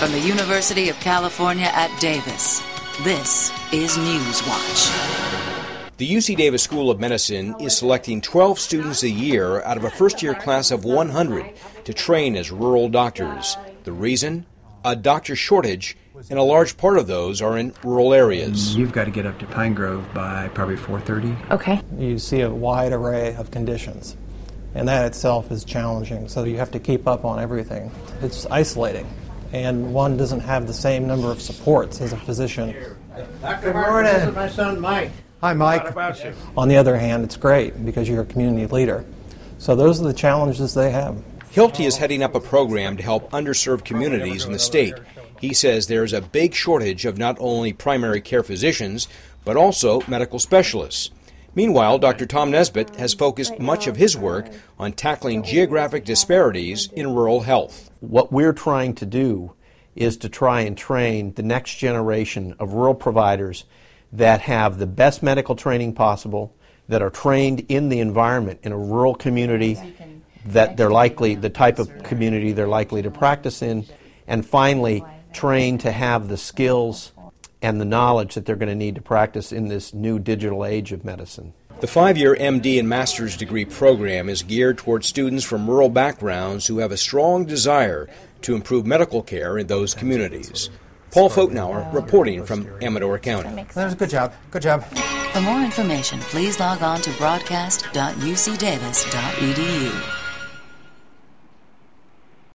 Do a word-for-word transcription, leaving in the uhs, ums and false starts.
From the University of California at Davis, this is Newswatch. The U C Davis School of Medicine is selecting twelve students a year out of a first-year class of one hundred to train as rural doctors. The reason? A doctor shortage, and a large part of those are in rural areas. You've got to get up to Pine Grove by probably four thirty. Okay. You see a wide array of conditions, and that itself is challenging, so you have to keep up on everything. It's isolating, and one doesn't have the same number of supports as a physician. Doctor Martin, this is my son Mike. Hi, Mike. What about you? On the other hand, it's great because you're a community leader. So those are the challenges they have. Hilty is heading up a program to help underserved communities in the state. He says there's a big shortage of not only primary care physicians, but also medical specialists. Meanwhile, Doctor Tom Nesbitt has focused much of his work on tackling geographic disparities in rural health. What we're trying to do is to try and train the next generation of rural providers that have the best medical training possible, that are trained in the environment in a rural community that they're likely, the type of community they're likely to practice in, and finally trained to have the skills and the knowledge that they're going to need to practice in this new digital age of medicine. The five-year M D and master's degree program is geared toward students from rural backgrounds who have a strong desire to improve medical care in those communities. Paul Fotenauer reporting from Amador County. That was a good job. Good job. For more information, please log on to broadcast dot u c davis dot e d u.